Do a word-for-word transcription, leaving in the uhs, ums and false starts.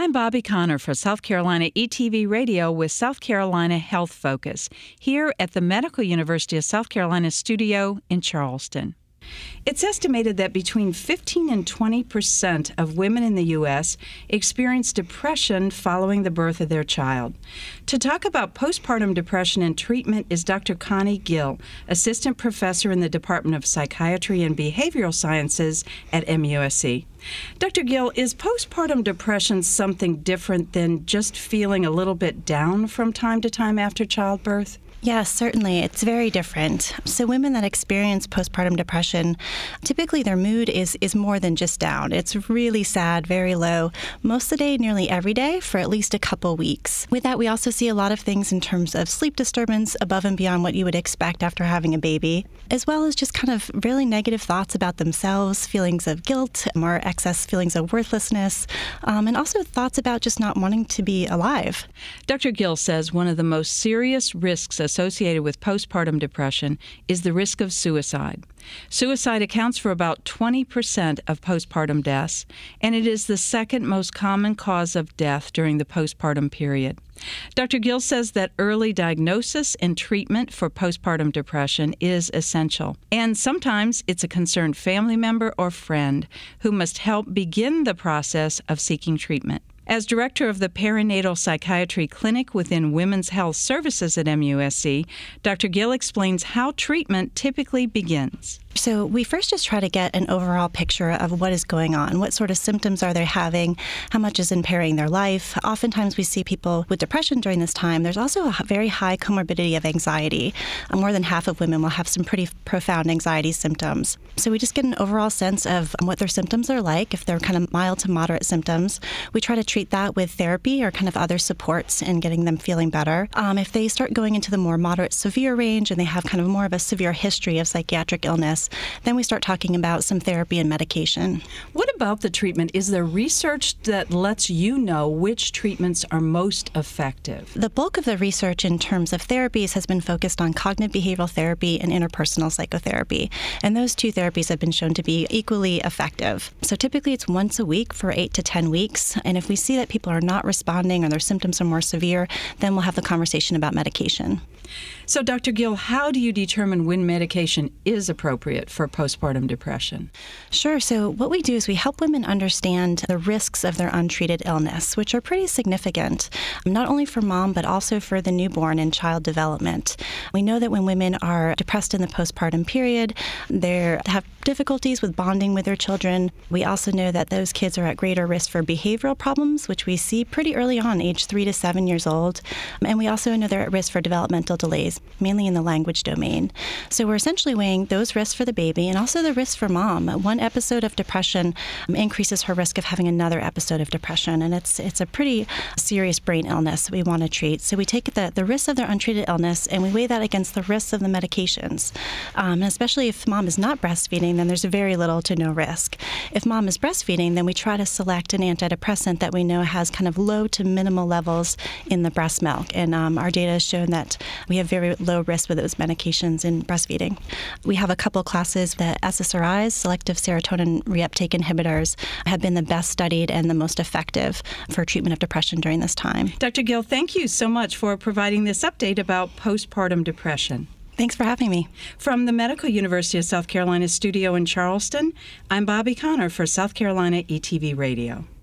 I'm Bobby Connor for South Carolina E T V Radio with South Carolina Health Focus, here at the Medical University of South Carolina studio in Charleston. It's estimated that between fifteen and twenty percent of women in the U S experience depression following the birth of their child. To talk about postpartum depression and treatment is Doctor Connie Gill, Assistant Professor in the Department of Psychiatry and Behavioral Sciences at M U S C. Doctor Gill, is postpartum depression something different than just feeling a little bit down from time to time after childbirth? Yes, certainly. It's very different. So women that experience postpartum depression, typically their mood is, is more than just down. It's really sad, very low, most of the day, nearly every day, for at least a couple weeks. With that, we also see a lot of things in terms of sleep disturbance above and beyond what you would expect after having a baby, as well as just kind of really negative thoughts about themselves, feelings of guilt or excess feelings of worthlessness, um, and also thoughts about just not wanting to be alive. Doctor Gill says one of the most serious risks associated with postpartum depression is the risk of suicide. Suicide accounts for about twenty percent of postpartum deaths, and it is the second most common cause of death during the postpartum period. Doctor Gill says that early diagnosis and treatment for postpartum depression is essential, and sometimes it's a concerned family member or friend who must help begin the process of seeking treatment. As director of the Perinatal Psychiatry Clinic within Women's Health Services at M U S C, Doctor Gill explains how treatment typically begins. So we first just try to get an overall picture of what is going on. What sort of symptoms are they having? How much is impairing their life? Oftentimes we see people with depression during this time. There's also a very high comorbidity of anxiety. More than half of women will have some pretty profound anxiety symptoms. So we just get an overall sense of what their symptoms are like. If they're kind of mild to moderate symptoms, we try to treat that with therapy or kind of other supports in getting them feeling better. Um, if they start going into the more moderate severe range and they have kind of more of a severe history of psychiatric illness, then we start talking about some therapy and medication. What about the treatment? Is there research that lets you know which treatments are most effective? The bulk of the research in terms of therapies has been focused on cognitive behavioral therapy and interpersonal psychotherapy, and those two therapies have been shown to be equally effective. So typically it's once a week for eight to ten weeks, and if we see that people are not responding or their symptoms are more severe, then we'll have the conversation about medication. So, Doctor Gill, how do you determine when medication is appropriate for postpartum depression? Sure. So what we do is we help women understand the risks of their untreated illness, which are pretty significant, not only for mom, but also for the newborn and child development. We know that when women are depressed in the postpartum period, they have difficulties with bonding with their children. We also know that those kids are at greater risk for behavioral problems, which we see pretty early on, age three to seven years old. And we also know they're at risk for developmental delays, mainly in the language domain. So we're essentially weighing those risks for the baby and also the risks for mom. One episode of depression um, increases her risk of having another episode of depression, and it's it's a pretty serious brain illness we want to treat. So we take the, the risks of their untreated illness and we weigh that against the risks of the medications. Um, and especially if mom is not breastfeeding, then there's very little to no risk. If mom is breastfeeding, then we try to select an antidepressant that we know has kind of low to minimal levels in the breast milk. And um, our data has shown that we have very low risk with those medications in breastfeeding. We have a couple classes. The S S R Is, selective serotonin reuptake inhibitors, have been the best studied and the most effective for treatment of depression during this time. Doctor Gill, thank you so much for providing this update about postpartum depression. Thanks for having me. From the Medical University of South Carolina studio in Charleston, I'm Bobby Connor for South Carolina E T V Radio.